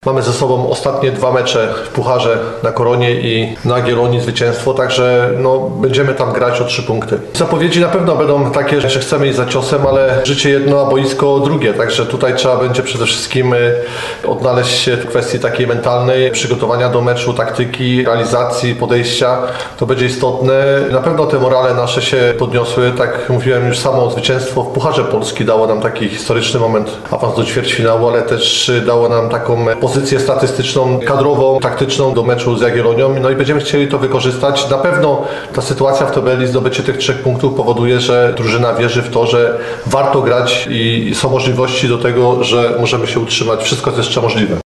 Mamy ze sobą ostatnie 2 mecze w Pucharze na Koronie i na Jagiellonii zwycięstwo, także będziemy tam grać o 3 punkty. Zapowiedzi na pewno będą takie, że chcemy iść za ciosem, ale życie jedno, a boisko drugie, także tutaj trzeba będzie przede wszystkim odnaleźć się w kwestii takiej mentalnej, przygotowania do meczu, taktyki, realizacji, podejścia. To będzie istotne. Na pewno te morale nasze się podniosły, tak mówiłem, już samo zwycięstwo w Pucharze Polski dało nam taki historyczny moment, awans do ćwierćfinału, ale też dało nam taką pozycję statystyczną, kadrową, taktyczną do meczu z Jagiellonią. No i będziemy chcieli to wykorzystać. Na pewno ta sytuacja w tabeli, zdobycie tych 3 punktów powoduje, że drużyna wierzy w to, że warto grać i są możliwości do tego, że możemy się utrzymać. Wszystko jest jeszcze możliwe.